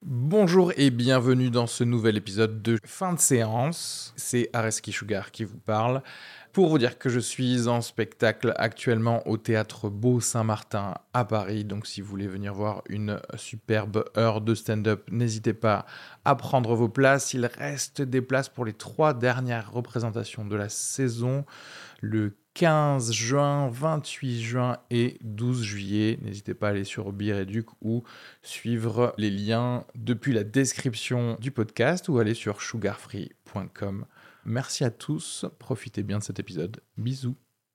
Bonjour et bienvenue dans ce nouvel épisode de Fin de séance. C'est Areski Sugar qui vous parle. Pour vous dire que je suis en spectacle actuellement au Théâtre Beau Saint-Martin à Paris. Donc si vous voulez venir voir une superbe heure de stand-up, n'hésitez pas à prendre vos places. Il reste des places pour les 3 dernières représentations de la saison. Le 15 juin, 28 juin et 12 juillet. N'hésitez pas à aller sur Bireduc ou suivre les liens depuis la description du podcast ou aller sur sugarfree.com. Merci à tous, profitez bien de cet épisode. Bisous.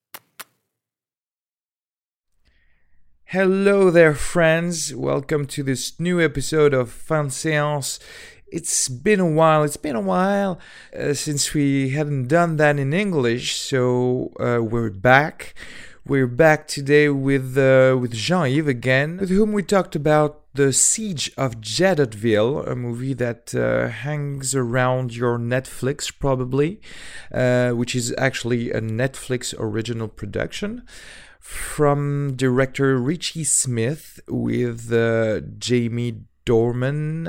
Hello there, friends. Welcome to this new episode of Fin de séance. It's been a while since we hadn't done that in English, so we're back. We're back today with Jean-Yves again, with whom we talked about The Siege of Jadotville, a movie that hangs around your Netflix probably, which is actually a Netflix original production from director Richie Smith with Jamie Dornan,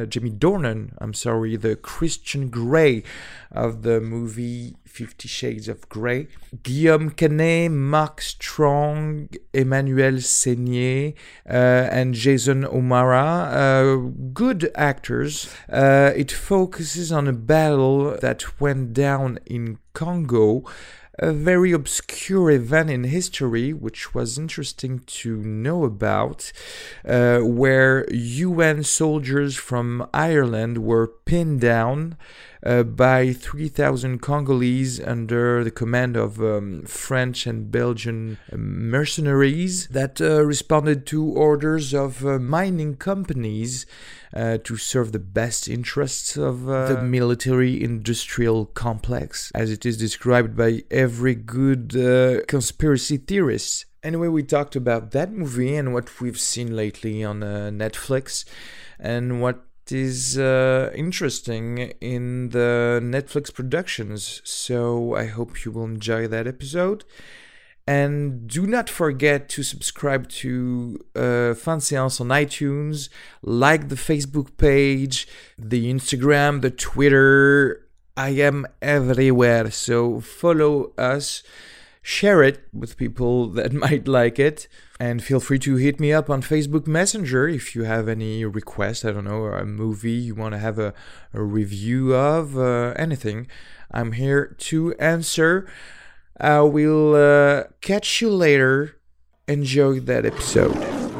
the Christian Grey of the movie 50 Shades of Grey. Guillaume Canet, Mark Strong, Emmanuel Seigner, and Jason O'Mara, good actors. It focuses on a battle that went down in Congo, a very obscure event in history, which was interesting to know about, where UN soldiers from Ireland were pinned down by 3,000 Congolese under the command of French and Belgian mercenaries that responded to orders of mining companies to serve the best interests of the military-industrial complex, as it is described by every good conspiracy theorist. Anyway, we talked about that movie and what we've seen lately on Netflix, and what is interesting in the Netflix productions. So I hope you will enjoy that episode. And do not forget to subscribe to Fin de séance on iTunes, like the Facebook page, the Instagram, the Twitter. I am everywhere, so follow us, share it with people that might like it, and feel free to hit me up on Facebook Messenger if you have any requests, I don't know, or a movie you want to have a review of, anything. I'm here to answer. I will catch you later. Enjoy that episode.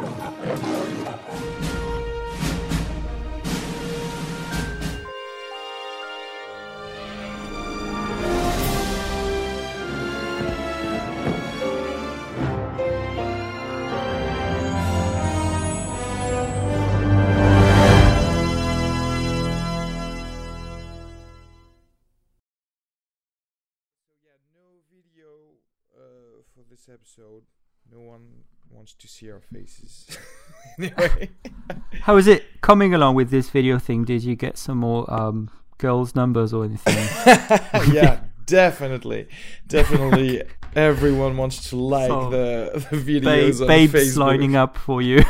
For this episode, no one wants to see our faces. Anyway, how is it coming along with this video thing? Did you get some more girls' numbers or anything? Yeah, definitely. Everyone wants to like the videos on babes Facebook. lining up for you.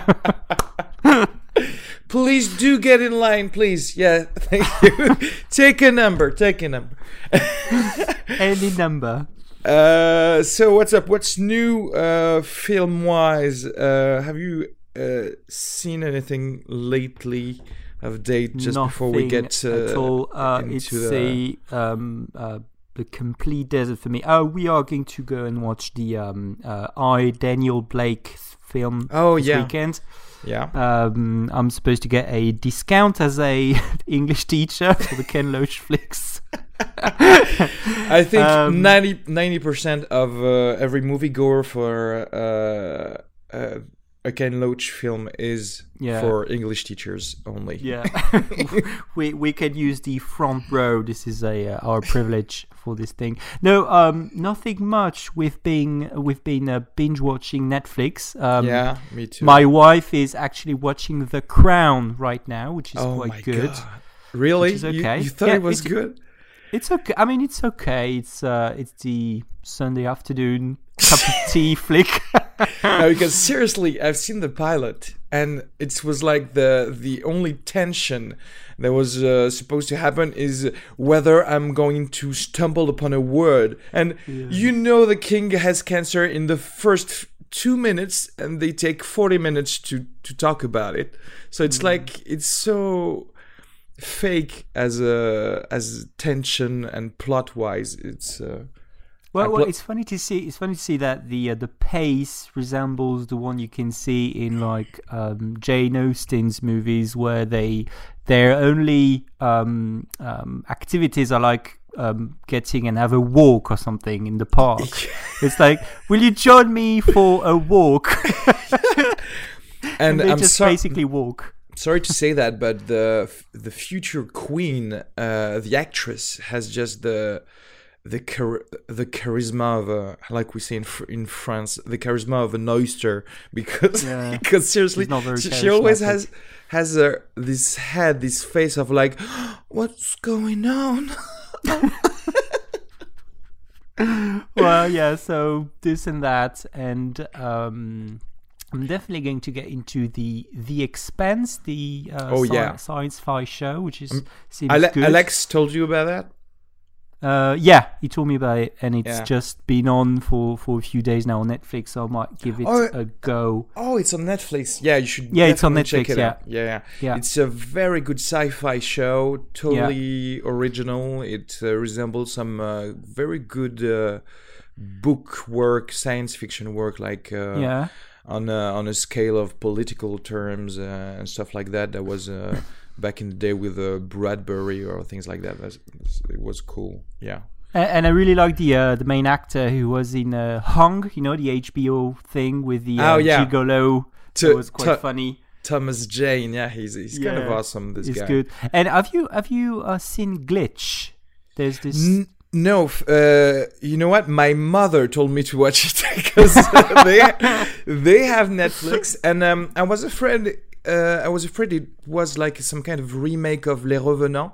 Please do get in line, please. Yeah, thank you. Take a number. Any number. So what's up? What's new film-wise? Have you seen anything lately of date just Nothing before we get at all. It's the complete desert for me. Oh, we are going to go and watch the Daniel Blake film this weekend. Yeah. I'm supposed to get a discount as a English teacher for the Ken Loach flicks. I think 90% of every moviegoer for a Ken Loach film is for English teachers only. Yeah, we can use the front row. This is our privilege for this thing. No, nothing much. We've been binge watching Netflix. Yeah, me too. My wife is actually watching The Crown right now, which is quite good. God. Really? Which is okay. You thought it was good? It's okay. I mean, it's okay. It's the Sunday afternoon cup of tea flick. No, because seriously, I've seen the pilot, and it was like the only tension that was supposed to happen is whether I'm going to stumble upon a word. And you know the king has cancer in the first 2 minutes, and they take 40 minutes to talk about it. So it's like, it's so fake as tension and plot wise. It's well, it's funny to see. It's funny to see that the pace resembles the one you can see in like Jane Austen's movies, where their only activities are like getting and have a walk or something in the park. It's like, will you join me for a walk? and they just basically walk. Sorry to say that, but the future queen, the actress, has just the charisma of like we say in France, the charisma of an oyster, because seriously, she always has this face of like, what's going on? Well, yeah, so this and that, and I'm definitely going to get into the Expanse, the sci-fi show, which is seems good. Alex told you about that? Yeah, he told me about it, and it's just been on for a few days now on Netflix, so I might give it a go. Oh, it's on Netflix. Yeah, you should. Yeah, it's on Netflix. Check it out. Yeah. It's a very good sci-fi show, totally original. It resembles some very good book work, science fiction work, like on a scale of political terms and stuff like that. That was back in the day with Bradbury or things like that. It was cool. Yeah. And I really like the main actor who was in Hung, the HBO thing with the gigolo. It was quite funny. Thomas Jane, he's kind of awesome. This guy. He's good. And have you seen Glitch? There's this. No, you know what? My mother told me to watch it because they have Netflix, and I was afraid it was like some kind of remake of Les Revenants.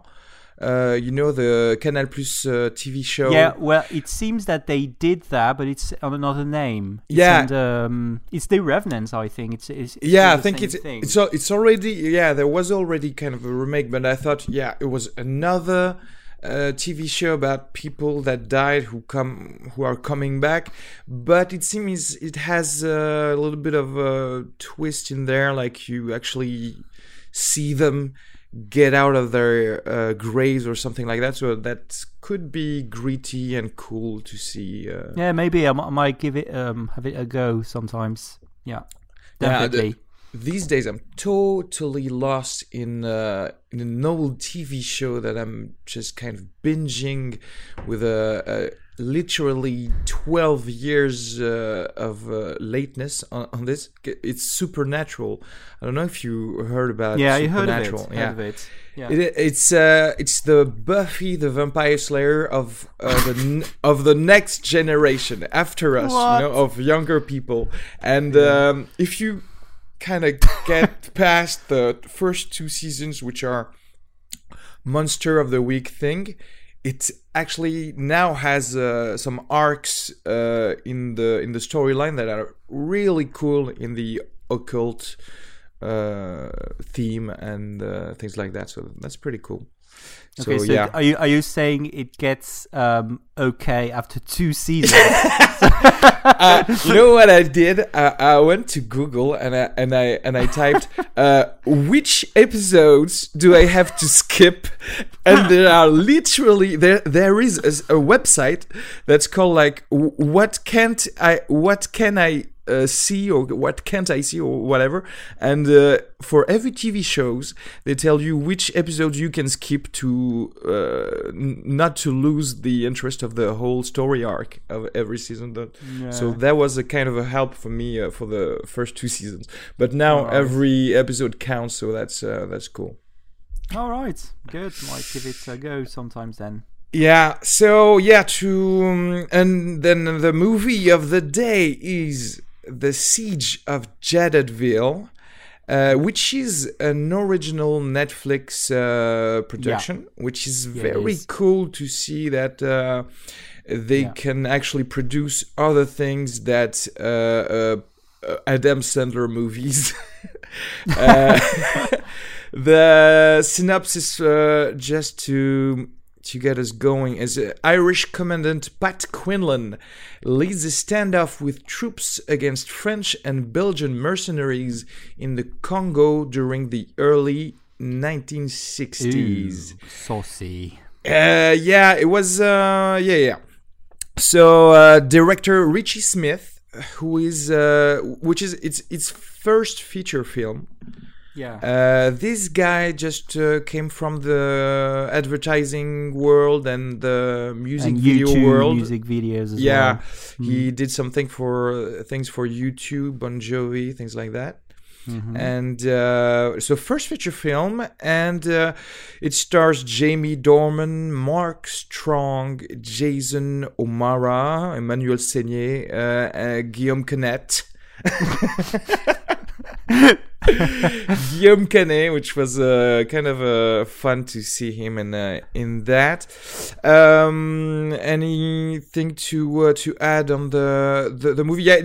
The Canal Plus TV show. Yeah, well, it seems that they did that, but it's on another name. It's The Revenants, I think. It's I think it's already there was already kind of a remake, but I thought it was another TV show about people that died who are coming back, but it seems it has a little bit of a twist in there, like you actually see them get out of their graves or something like that, so that could be gritty and cool to see. Maybe I might give it have it a go sometimes. Definitely. These days I'm totally lost in an old TV show that I'm just kind of binging with literally 12 years of lateness on this. It's Supernatural. I don't know if you heard about Supernatural. Heard of it. Yeah. It's the Buffy the Vampire Slayer of the next generation after us, of younger people. And if you kind of get past the first 2 seasons, which are Monster of the Week thing, it actually now has some arcs in the storyline that are really cool in the occult theme and things like that. So that's pretty cool. Okay, so are you saying it gets okay after 2 seasons? You know what I did? I went to Google and I typed which episodes do I have to skip, and there are literally there is a website that's called like what can I see or what can't I see or whatever, and for every TV shows they tell you which episodes you can skip to not to lose the interest of the whole story arc of every season. So that was a kind of a help for me for the first 2 seasons, but now every episode counts, so that's cool. All right, good. Might give it a go sometimes then. And then the movie of the day is The Siege of Jadotville, which is an original Netflix production, which is very cool to see that they can actually produce other things that Adam Sandler movies. The synopsis, just to get us going, is Irish Commandant Pat Quinlan leads a standoff with troops against French and Belgian mercenaries in the Congo during the early 1960s. Ooh, saucy. Yeah, it was. Yeah. So director Richie Smith, who is which is its first feature film. Yeah. This guy just came from the advertising world and the music video world. Music videos as well. Yeah, he did something for things for YouTube, Bon Jovi, things like that. Mm-hmm. And so first feature film, and it stars Jamie Dornan, Mark Strong, Jason O'Mara, Emmanuel Seigner, Guillaume Canet. Guillaume Canet, which was kind of fun to see him in that. Anything to add on the movie? Yeah,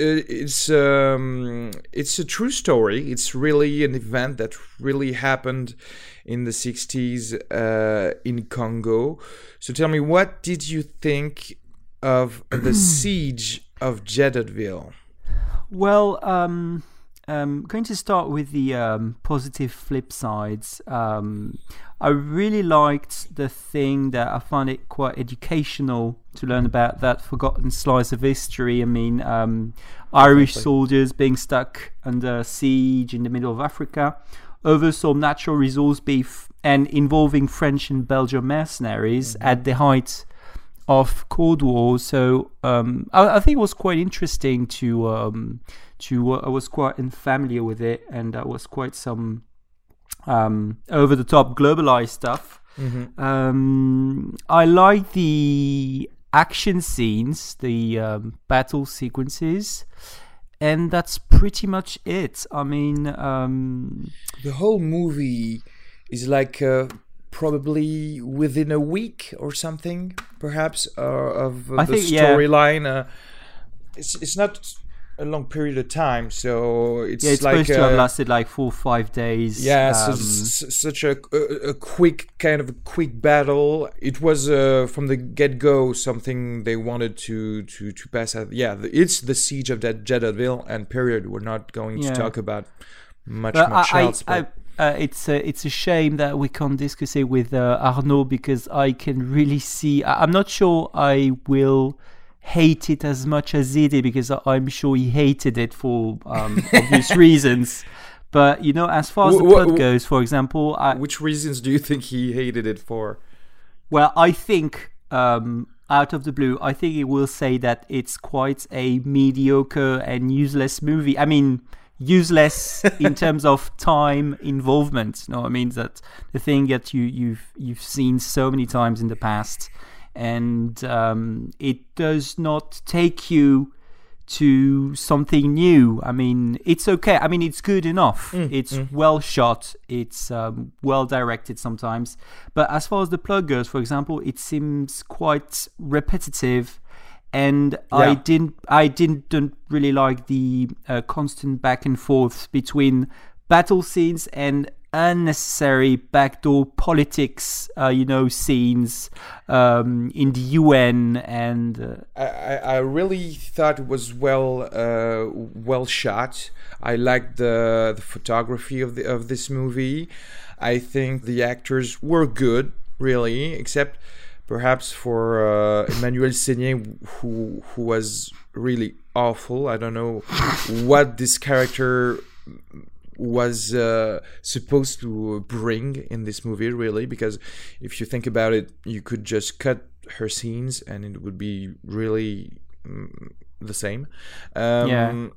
it's a true story. It's really an event that really happened in the 60s in Congo. So tell me, what did you think of the siege of Jeddaville? Well, going to start with the positive flip sides. I really liked the thing that I found it quite educational to learn about that forgotten slice of history. I mean, Irish soldiers being stuck under siege in the middle of Africa over some natural resource beef and involving French and Belgian mercenaries at the height of Cold War. So I think it was quite interesting to I was quite unfamiliar with it, and that was quite some over the top globalized stuff. Mm-hmm. I like the action scenes, the battle sequences, and that's pretty much it. I mean, the whole movie is like probably within a week or something, perhaps, of the storyline. It's not a long period of time, so it's supposed to have lasted like 4 or 5 days. Yeah, such a quick battle. It was from the get-go something they wanted to pass out. Yeah, it's the siege of that Jeddaville and period. We're not going to talk about much else. It's a shame that we can't discuss it with Arnaud, because I can really see. I'm not sure I will hate it as much as he did, because I'm sure he hated it for obvious reasons. But as far as the plot goes, for example, which reasons do you think he hated it for? Well, I think out of the blue, I think he will say that it's quite a mediocre and useless movie. I mean, useless in terms of time involvement. I mean that the thing that you've seen so many times in the past. And it does not take you to something new. I mean, it's okay. I mean, it's good enough. It's well shot. It's well directed sometimes. But as far as the plot goes, for example, it seems quite repetitive. And I didn't really like the constant back and forth between battle scenes and unnecessary backdoor politics, scenes in the UN, and I really thought it was well shot. I liked the photography of this movie. I think the actors were good, really, except perhaps for Emmanuel Seigner, who was really awful. I don't know what this character was supposed to bring in this movie, really, because if you think about it, you could just cut her scenes and it would be really the same. And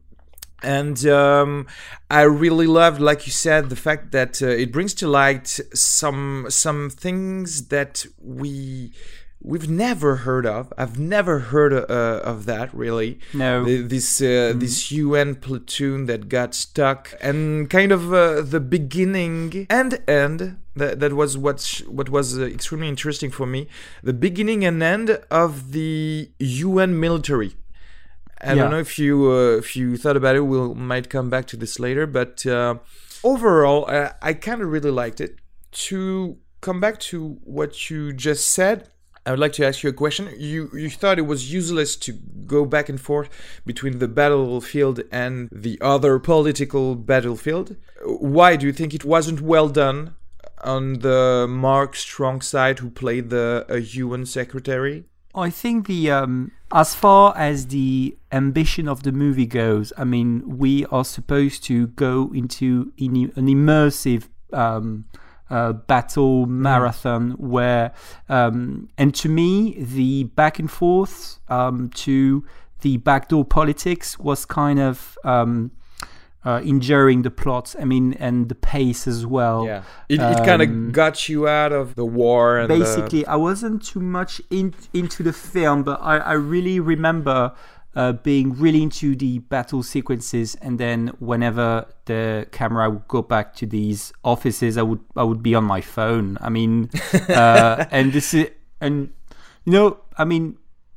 I really loved, like you said, the fact that it brings to light some things that we've never heard of. I've never heard of that, really. No. This UN platoon that got stuck, and kind of the beginning and end. That was what was extremely interesting for me. The beginning and end of the UN military. I don't know if you thought about it. We might come back to this later, but overall, I kind of really liked it. To come back to what you just said, I would like to ask you a question. You thought it was useless to go back and forth between the battlefield and the other political battlefield. Why do you think it wasn't well done on the Mark Strong side, who played the UN secretary? I think as far as the ambition of the movie goes, I mean, we are supposed to go into an immersive battle marathon where, and to me, the back and forth to the backdoor politics was kind of injuring the plot. I mean, and the pace as well. Yeah, it kind of got you out of the war. And basically, I wasn't too much into the film, but I really remember being really into the battle sequences, and then whenever the camera would go back to these offices, I would be on my phone. I mean, and this is, and you know, I mean,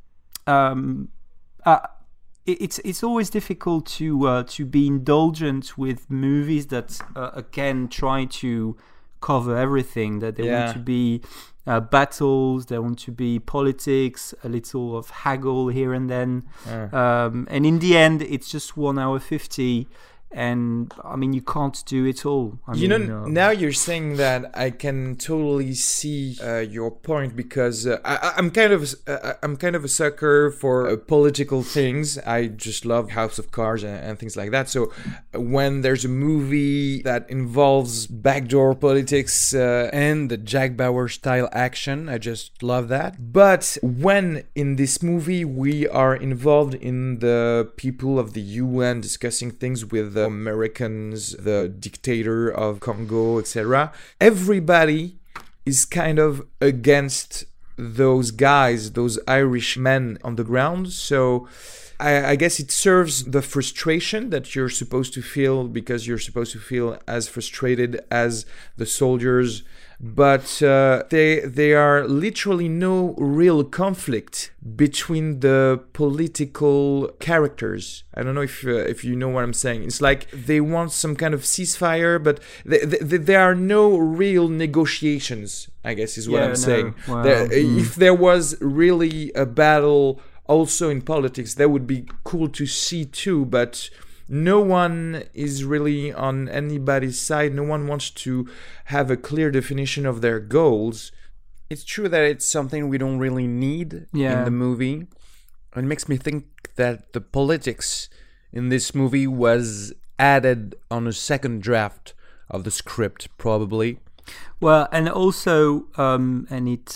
it's always difficult to be indulgent with movies that again try to cover everything, that they want to be battles, they want to be politics, a little of haggle here and then, and in the end it's just 1 hour 50, and I mean, you can't do it all. Now you're saying that, I can totally see your point, because I'm kind of a sucker for political things. I just love House of Cards and things like that. So when there's a movie that involves backdoor politics and the Jack Bauer style action, I just love that. But when in this movie we are involved in the people of the UN discussing things with Americans, the dictator of Congo, etc., everybody is kind of against those guys, those Irish men on the ground. So I guess it serves the frustration that you're supposed to feel, because you're supposed to feel as frustrated as the soldiers. But there are literally no real conflict between the political characters. I don't know if you know what I'm saying. It's like they want some kind of ceasefire, but there are no real negotiations, I guess is what I'm saying. Well, if there was really a battle also in politics, that would be cool to see too, but no one is really on anybody's side. No one wants to have a clear definition of their goals. It's true that it's something we don't really need in the movie. It makes me think that the politics in this movie was added on a second draft of the script, probably. Well, and also, and it's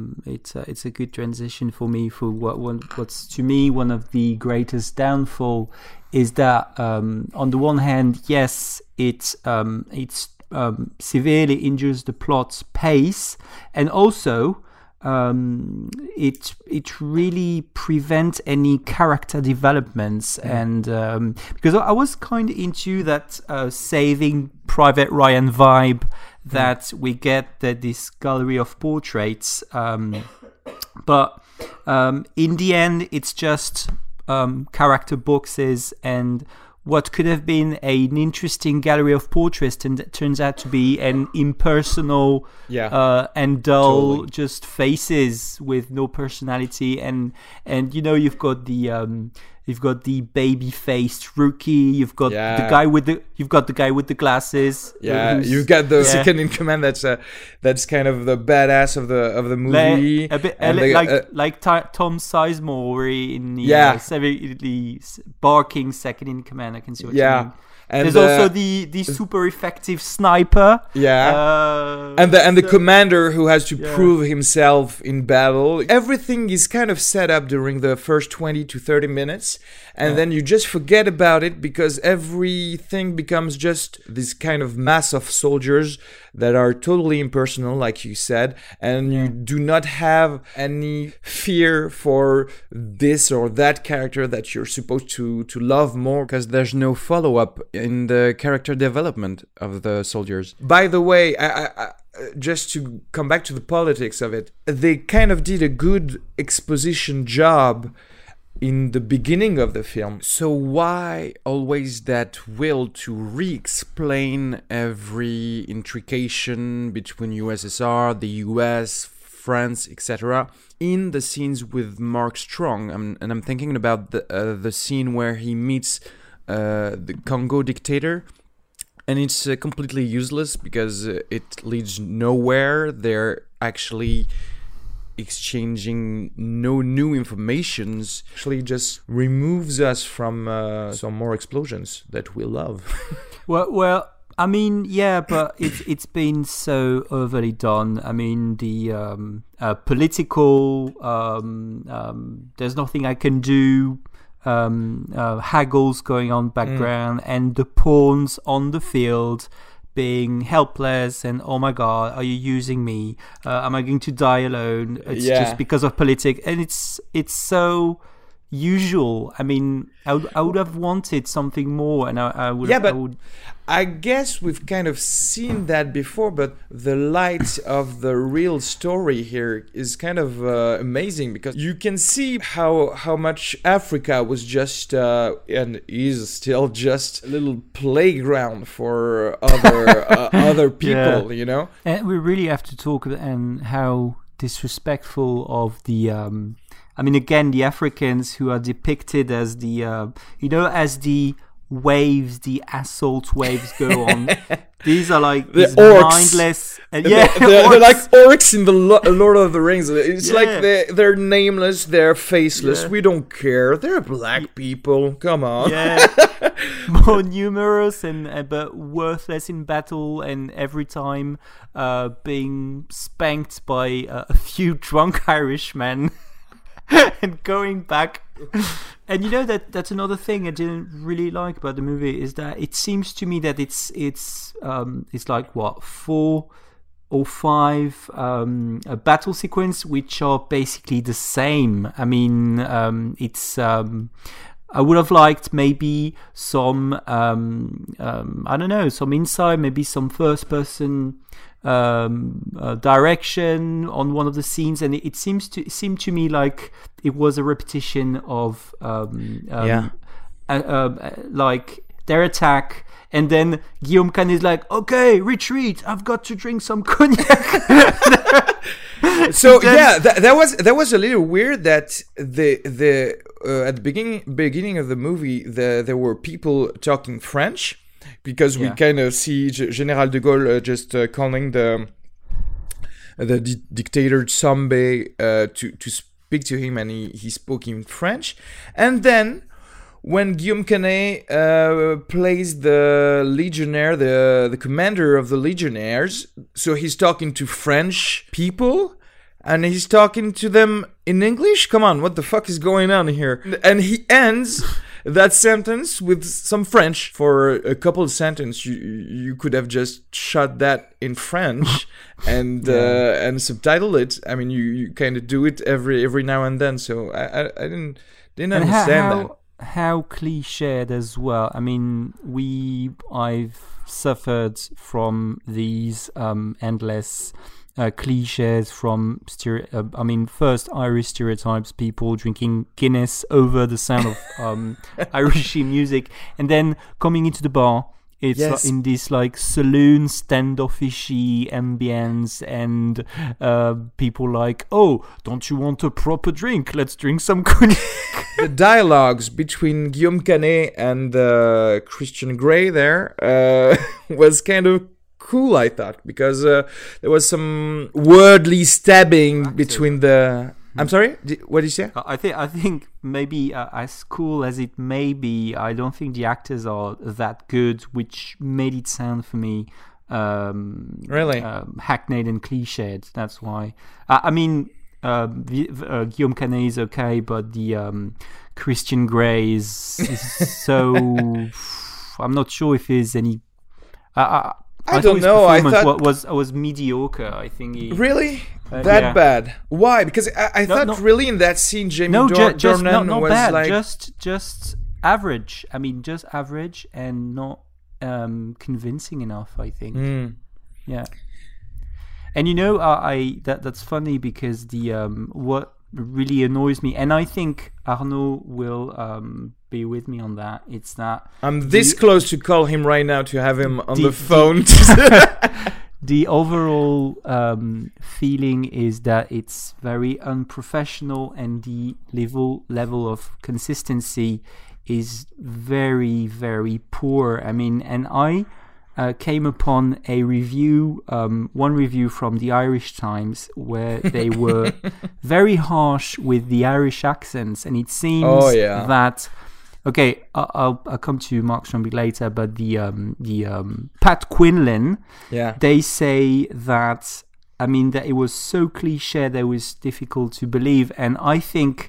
a good transition for me for what's to me one of the greatest downfall is that on the one hand, yes, it severely injures the plot's pace, and also it really prevents any character developments, and because I was kind of into that Saving Private Ryan vibe that we get this gallery of portraits, but in the end it's just character boxes, and what could have been an interesting gallery of portraits turns out to be an impersonal and dull just faces with no personality, and you know, you've got the baby-faced rookie. You've got the guy with the glasses. Yeah, you've got the second in command. That's kind of the badass of the movie. Like Tom Sizemore in the barking second in command. I can see what you mean. And there's also the super effective sniper. And the commander who has to prove himself in battle. Everything is kind of set up during the first 20 to 30 minutes. And then you just forget about it, because everything becomes just this kind of mass of soldiers that are totally impersonal, like you said. And you do not have any fear for this or that character that you're supposed to love more, because there's no follow-up in the character development of the soldiers. By the way, I just to come back to the politics of it, they kind of did a good exposition job in the beginning of the film. So why always that will to re-explain every intrication between USSR, the US, France, etc. in the scenes with Mark Strong? And I'm thinking about the scene where he meets the Congo dictator, and it's completely useless because it leads nowhere. They're actually exchanging no new informations. Actually just removes us from some more explosions that we love. well I mean, yeah, but it's been so overly done. I mean, the political there's nothing I can do, haggles going on background, and the pawns on the field being helpless and, oh my god, are you using me? Am I going to die alone? It's just because of politics, and it's so usual. I mean, I would have wanted something more, and I would. I guess we've kind of seen that before, but the light of the real story here is kind of amazing, because you can see how much Africa was just and is still just a little playground for other people, you know. And we really have to talk about and how disrespectful of the. I mean, again, the Africans who are depicted as the as the waves, the assault waves go on. These are like these mindless, and they're like orcs in the Lord of the Rings. It's like they're nameless, they're faceless. We don't care. They're black people. Come on. More numerous and but worthless in battle, and every time being spanked by a few drunk Irishmen. And going back, and that's another thing I didn't really like about the movie, is that it seems to me that it's like what 4 or 5 battle sequence which are basically the same. I mean, it's I would have liked maybe some I don't know, some insight, maybe some first person direction on one of the scenes, and it seemed to me like it was a repetition of like their attack, and then Guillaume Canet is like, okay, retreat, I've got to drink some cognac. So that was a little weird that the at the beginning of the movie there were people talking French, because we kind of see General de Gaulle just calling the dictator Tshombe to speak to him, and he spoke in French. And then when Guillaume Canet plays the legionnaire, the commander of the legionnaires, so he's talking to French people, and he's talking to them in English? Come on, what the fuck is going on here? And he ends that sentence with some French. For a couple of sentences, you could have just shot that in French and subtitle it. I mean, you kind of do it every now and then. So I didn't understand that. How cliched as well. I mean, I've suffered from these endless cliches from first Irish stereotypes, people drinking Guinness over the sound of Irish music, and then coming into the bar, it's like in this like saloon standoffishy ambience, and people like, oh, don't you want a proper drink? Let's drink some cognac. The dialogues between Guillaume Canet and Christian Grey there was kind of cool, I thought, because there was some wordly stabbing between the. I'm sorry. What did you say? I think maybe as cool as it may be, I don't think the actors are that good, which made it sound for me really hackneyed and cliched. That's why. I mean, Guillaume Canet is okay, but the Christian Grey is so. I'm not sure if there's any. I don't know. I thought was mediocre. I think he really bad. Why? Because I thought really in that scene, Jamie Dornan was bad. like just average. I mean, just average and not convincing enough, I think. Yeah. And that's funny, because the really annoys me, and I think Arnaud will be with me on that. It's that I'm this close to call him right now to have him on the phone. The overall feeling is that it's very unprofessional, and the level of consistency is very, very poor. I mean, and I came upon a review, one review from the Irish Times, where they were very harsh with the Irish accents, and it seems that. Okay, I'll come to Mark Stromberg later, but the Pat Quinlan, they say that, I mean, that it was so cliche that it was difficult to believe, and I think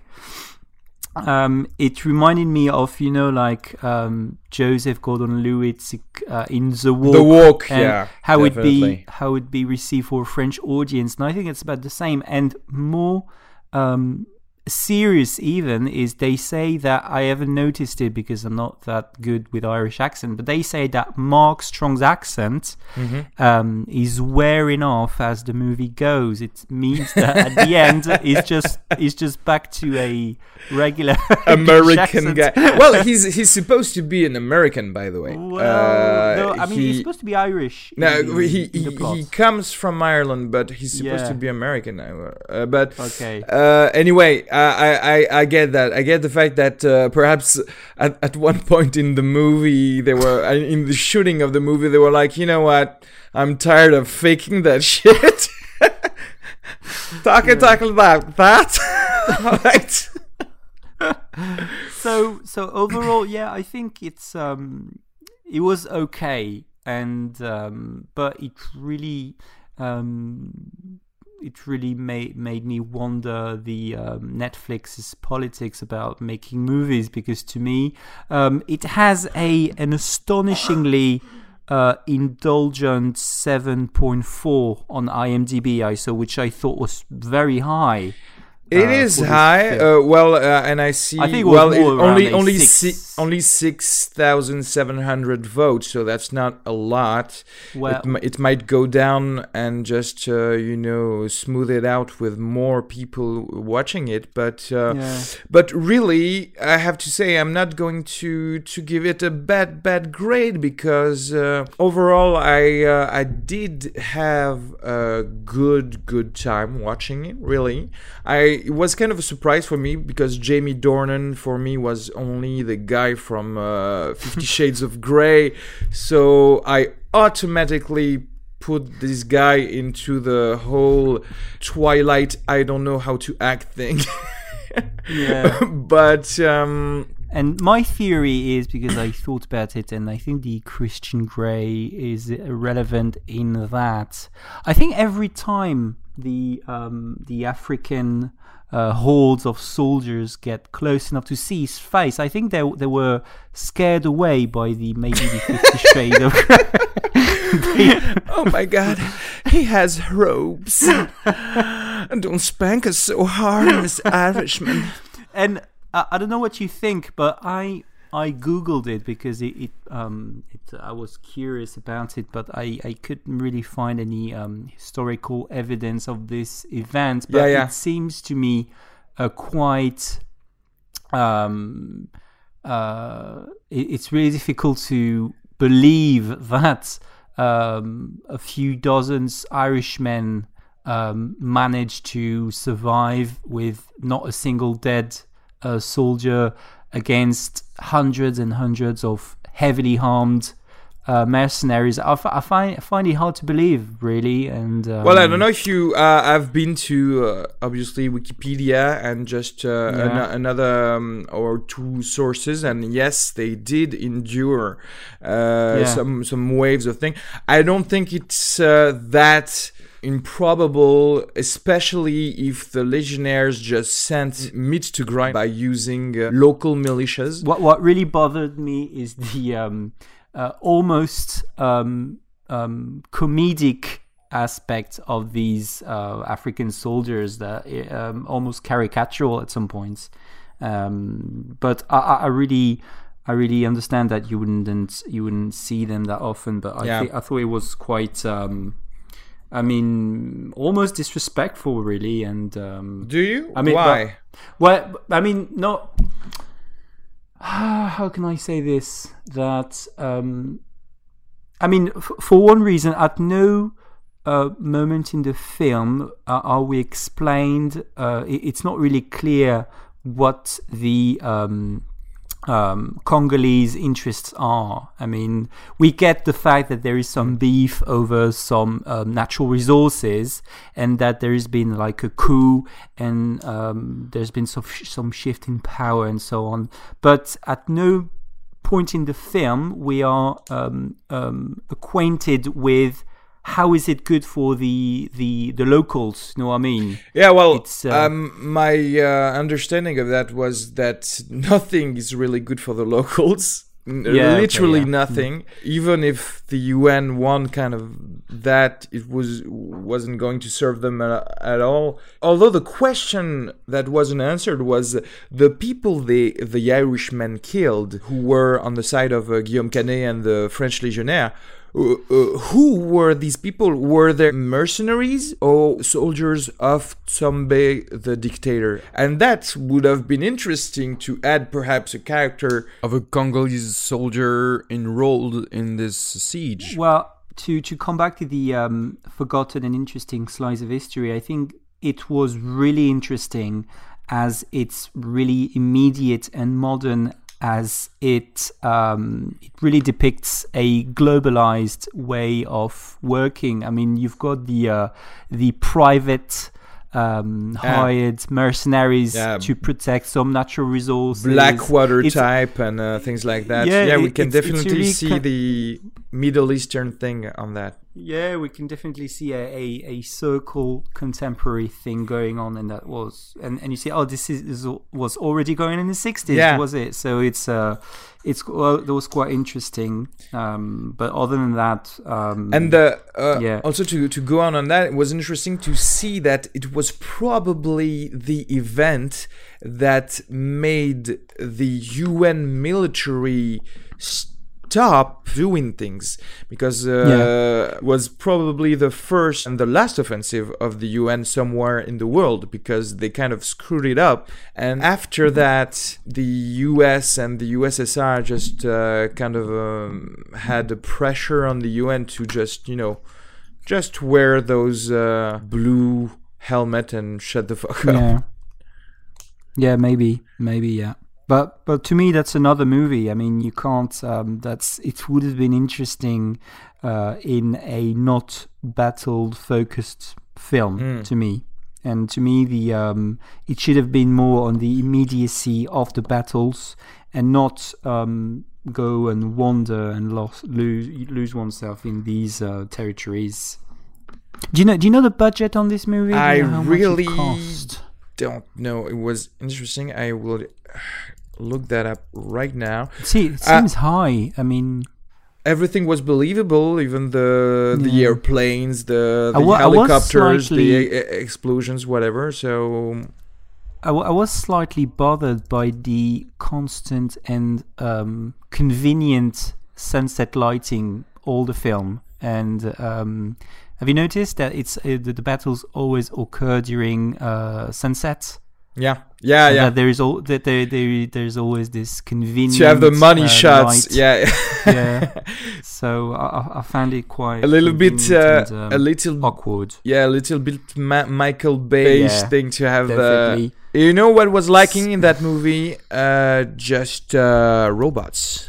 it reminded me of, like Joseph Gordon-Levitt in The Walk, and how it'd be received for a French audience, and I think it's about the same, and more serious even is they say that, I haven't noticed it because I'm not that good with Irish accent, but they say that Mark Strong's accent is wearing off as the movie goes. It means that at the end it's just back to a regular American guy. Well, he's supposed to be an American, by the way. Well, no, I mean he's supposed to be Irish. No, he comes from Ireland, but he's supposed to be American now. But okay. Anyway. I get that. I get the fact that perhaps at one point in the movie, they were in the shooting of the movie, they were like, you know what? I'm tired of faking that shit. Tackle that. All right. So overall, I think it was okay, and but it really. It really made me wonder the Netflix's politics about making movies, because to me it has an astonishingly indulgent 7.4 on IMDb, which I thought was very high. It is high. And I see. I think only 6,700 votes, so that's not a lot. Well, it might go down and just smooth it out with more people watching it. But really, I have to say, I'm not going to give it a bad grade, because overall, I did have a good time watching it. Really, it was kind of a surprise for me, because Jamie Dornan for me was only the guy from 50 Shades of Grey, so I automatically put this guy into the whole Twilight I don't know how to act thing. But and my theory is, because I thought about it, and I think the Christian Grey is relevant in that I think every time the African hordes of soldiers get close enough to see his face, I think they were scared away by the 50 Shades of Grey. Oh my God, he has robes. And don't spank us so hard, Miss Irishman. And I don't know what you think, but I googled it because I was curious about it, but I couldn't really find any historical evidence of this event. But it seems to me quite. It's really difficult to believe that a few dozens Irishmen managed to survive with not a single dead soldier against hundreds and hundreds of heavily harmed mercenaries. I find it hard to believe, really. And well, I don't know if you have been to obviously Wikipedia and just another or two sources, and yes, they did endure some waves of things. I don't think it's that improbable, especially if the legionnaires just sent meat to grind by using local militias. What really bothered me is the almost comedic aspect of these African soldiers, that almost caricatural at some points. But I really understand that you wouldn't see them that often. But I thought it was quite. I mean, almost disrespectful, really. And do you? I mean, why? Well, I mean, not. How can I say this? That I mean, for one reason, at no moment in the film are we explained. It's not really clear what the Congolese interests are. I mean, we get the fact that there is some beef over some natural resources, and that there has been like a coup, and there's been some shift in power and so on. But at no point in the film we are acquainted with how is it good for the locals? You know what I mean? Yeah, well, it's, my understanding of that was that nothing is really good for the locals. Literally nothing. Even if the UN won kind of that, it wasn't going to serve them at all. Although the question that wasn't answered was the people the Irishmen killed, who were on the side of Guillaume Canet and the French legionnaires. Who were these people? Were they mercenaries or soldiers of Tshombe, the dictator? And that would have been interesting to add perhaps a character of a Congolese soldier enrolled in this siege. Well, to come back to the forgotten and interesting slice of history, I think it was really interesting as it's really immediate and modern, as it really depicts a globalized way of working. I mean, you've got the private hired mercenaries to protect some natural resources, Blackwater type and things like that. Yeah, we can definitely really see the Middle Eastern thing on that. Yeah, we can definitely see a circle contemporary thing going on, and that was and you see, this was already going in the 60s, was it? So that was quite interesting. But other than that, also to go on that, it was interesting to see that it was probably the event that made the UN military stop doing things, because it was probably the first and the last offensive of the UN somewhere in the world, because they kind of screwed it up. And after that, the US and the USSR just kind of had the pressure on the UN to just wear those blue helmet and shut the fuck up. Yeah, maybe, yeah. But to me, that's another movie. I mean, you can't. It would have been interesting in a not battle-focused film to me. And to me, it should have been more on the immediacy of the battles, and not go and wander and lose oneself in these territories. Do you know the budget on this movie? I really don't know. It was interesting. I will look that up right now. See, it seems high. I mean, everything was believable, even the airplanes, the helicopters, the explosions, whatever. So I was slightly bothered by the constant and convenient sunset lighting all the film. And have you noticed that the battles always occur during sunset? Yeah. That there's always this convenient. You have the money shots. Light. Yeah. So I found it quite a little bit a little awkward. Yeah, a little bit Michael Bay-ish thing to have. Definitely. You know what was lacking in that movie? Just robots.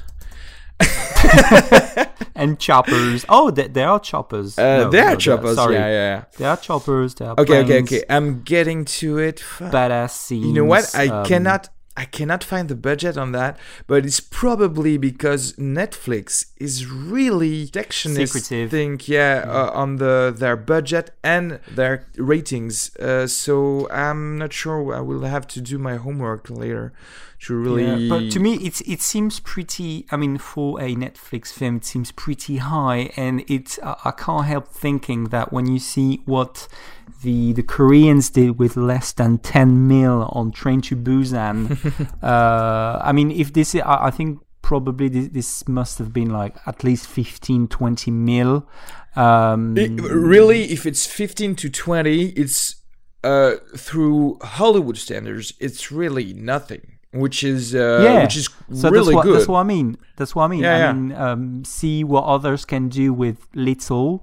And choppers. Oh, there are choppers. There are choppers. Sorry. Yeah. There are choppers. There are planes. Okay. I'm getting to it. Badass scenes. You know what? I cannot find the budget on that, but it's probably because Netflix is really secretive thing, on their budget and their ratings. So I'm not sure. I will have to do my homework later to really. But to me, it seems pretty. I mean, for a Netflix film, it seems pretty high, and I can't help thinking that when you see what the Koreans did with less than 10 mil on Train to Busan. I mean, if this is, I think probably this must have been like at least 15-20 mil. Really, if it's 15 to 20, it's through Hollywood standards, it's really nothing, which is so really good. That's what I mean. Yeah, I mean, see what others can do with little.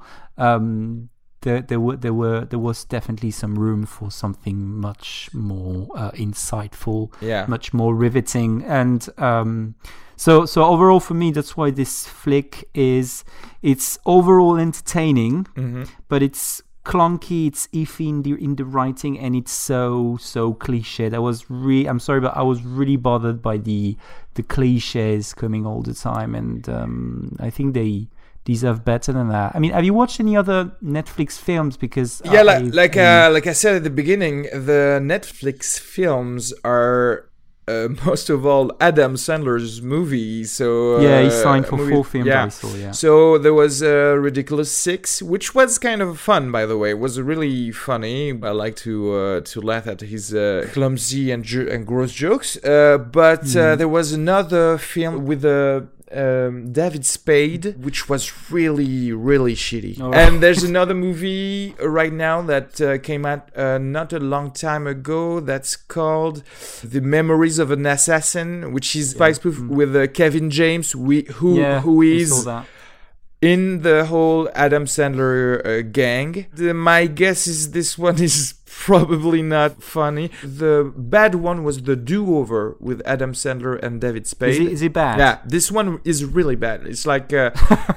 There was definitely some room for something much more insightful, much more riveting, and so overall for me, that's why this flick it's overall entertaining, but it's clunky, it's iffy in the writing, and it's so cliche. I'm sorry, but I was really bothered by the cliches coming all the time, and I think they deserve better than that. I mean, have you watched any other Netflix films? Because like I said at the beginning, the Netflix films are most of all Adam Sandler's movies. So he signed for 4 films. I saw, So there was Ridiculous Six, which was kind of fun, by the way. It was really funny. I like to laugh at his clumsy and gross jokes. But there was another film with David Spade, which was really, really shitty. And there's another movie right now that came out not a long time ago that's called The Memories of an Assassin, which is spy spoof with Kevin James, who is in the whole Adam Sandler gang. My guess is this one is probably not funny. The bad one was The Do-Over with Adam Sandler and David Spade. Is it bad? Yeah, this one is really bad. It's like that's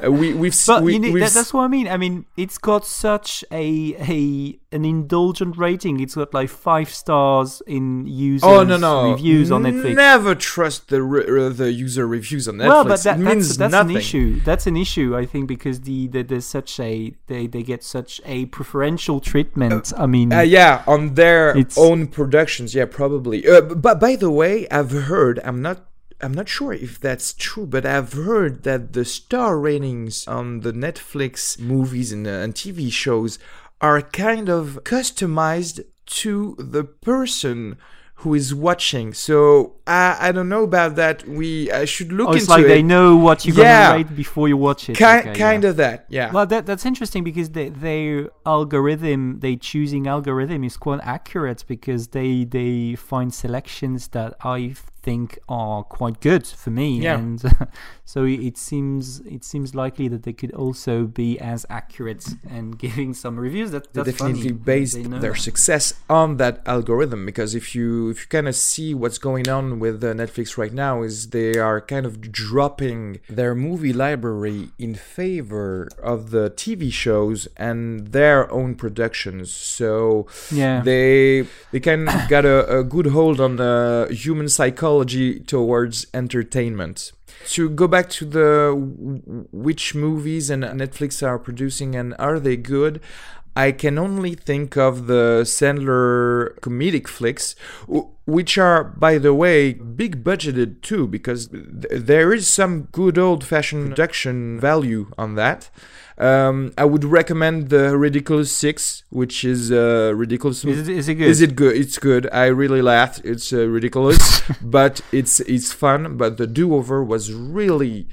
what I mean. I mean, it's got such an indulgent rating. It's got like 5 stars in users' reviews on Netflix. Never trust the user reviews on Netflix. Well, but it means that's nothing. an issue. That's an issue, I think, because there's such they get such a preferential treatment. I mean, on their own productions, probably. But by the way, I've heard, I'm not sure if that's true, but I've heard that the star ratings on the Netflix movies and TV shows are kind of customized to the person who is watching. So I don't know about that. I should look into it. It's like they know what you're gonna rate before you watch it. Kind of that, yeah. Well, that's interesting because their algorithm, their choosing algorithm is quite accurate, because they find selections that I think are quite good for me, and so it seems likely that they could also be as accurate and giving some reviews. That's they definitely funny. based their success on that algorithm, because if you kind of see what's going on with Netflix right now, is they are kind of dropping their movie library in favor of the TV shows and their own productions. So they kind of got a good hold on the human psychology towards entertainment. To go back to which movies and Netflix are producing and are they good, I can only think of the Sandler comedic flicks, which are, by the way, big budgeted too, because there is some good old-fashioned production value on that. I would recommend the Ridiculous Six, which is ridiculous. Is it good? Is it good? It's good. I really laughed. It's ridiculous, but it's fun. But the Do-Over was really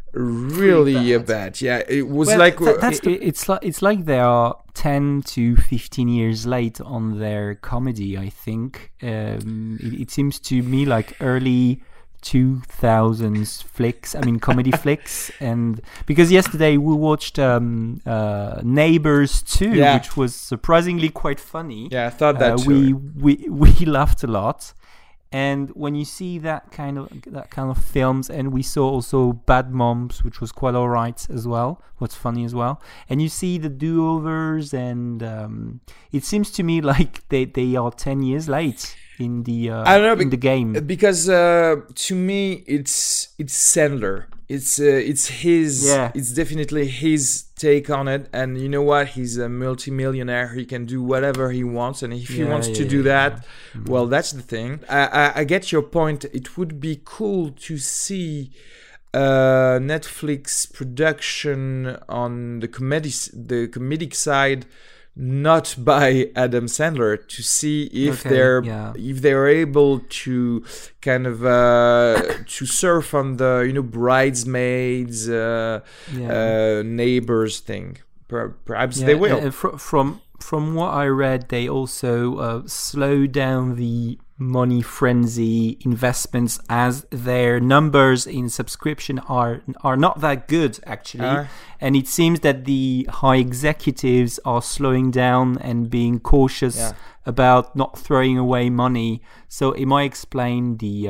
bad. Yeah, it was it's like they are 10 to 15 years late on their comedy, I think. It seems to me like early 2000s flicks, comedy flicks. And because yesterday we watched Neighbors 2, which was surprisingly quite funny. I thought that too. We laughed a lot. And when you see that kind of films, and we saw also Bad Moms, which was quite alright as well, what's funny as well, and you see the Do-Overs, and it seems to me like they are 10 years late in the in the game, because to me it's Sandler. It's definitely his take on it, and you know what? He's a multimillionaire. He can do whatever he wants, and if he wants to do that, well, that's the thing. I get your point. It would be cool to see Netflix production on the comedic side, not by Adam Sandler, to see if they're able to kind of to surf on the Bridesmaids, Neighbors thing. perhaps they will. From what I read, they also slow down the money frenzy investments as their numbers in subscription are not that good, actually. And it seems that the high executives are slowing down and being cautious about not throwing away money. So it might explain the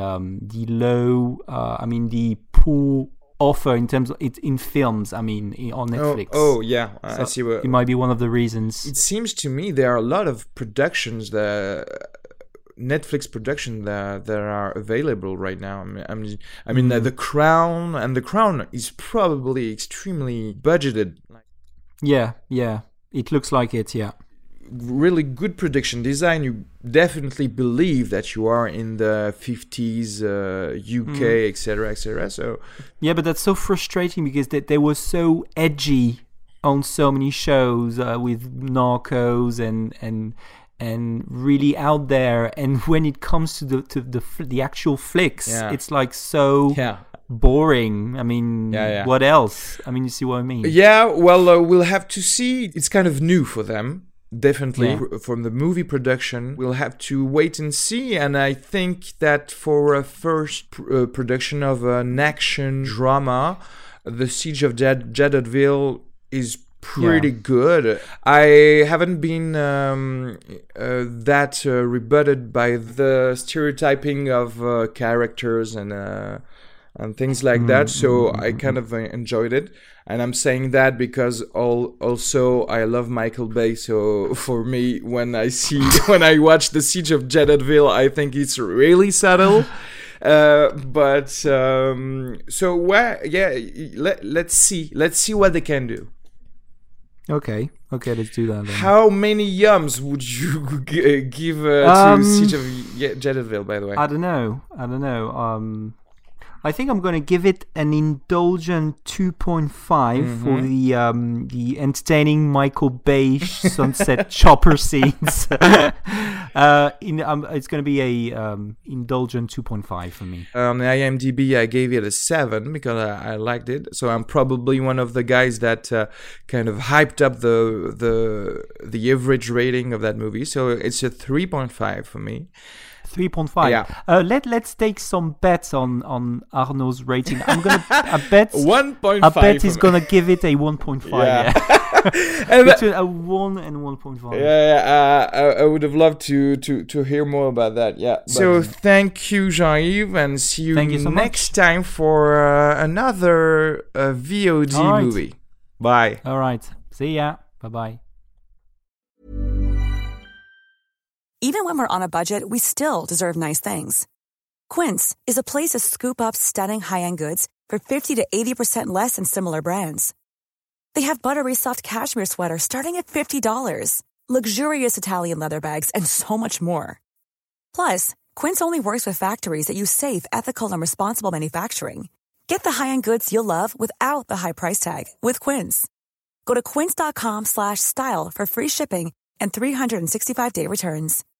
poor offer in terms of it in films. on Netflix. I see what it might be one of the reasons. It seems to me there are a lot of productions Netflix production that are available right now. The Crown, and The Crown is probably extremely budgeted. Yeah, it looks like it. Yeah. Really good production design. You definitely believe that you are in the 50s UK, etc. So yeah, but that's so frustrating because they were so edgy on so many shows with Narcos and really out there, and when it comes to the actual flicks, it's like so boring. What else? You see what I mean? Yeah, well, we'll have to see. It's kind of new for them. Definitely from the movie production, we'll have to wait and see. And I think that for a first production of an action drama, The Siege of Jadotville is pretty good. I haven't been that rebutted by the stereotyping of characters and things like that, so I kind of enjoyed it. And I'm saying that because also I love Michael Bay, so for me, when I watch The Siege of Jadotville, I think it's really subtle. Let's see what they can do. Okay, let's do that then. How many yums would you give to Siege of Jadotville, by the way? I don't know. I think I'm going to give it an indulgent 2.5 for the entertaining Michael Bay sunset chopper scenes. It's going to be a indulgent 2.5 for me. On IMDb, I gave it a 7 because I liked it. So I'm probably one of the guys that kind of hyped up the average rating of that movie. So it's a 3.5 for me. 3.5. Yeah. Let's take some bets on Arnaud's rating. I bet 1.5. I bet he's gonna give it a 1.5. Yeah. Between a 1 and 1.5. I would have loved to hear more about that. Yeah. So thank you, Jean-Yves, and see you next time for another VOD movie. Bye. All right. See ya. Bye-bye. Even when we're on a budget, we still deserve nice things. Quince is a place to scoop up stunning high-end goods for 50 to 80% less than similar brands. They have buttery soft cashmere sweaters starting at $50, luxurious Italian leather bags, and so much more. Plus, Quince only works with factories that use safe, ethical, and responsible manufacturing. Get the high-end goods you'll love without the high price tag with Quince. Go to quince.com/style for free shipping and 365-day returns.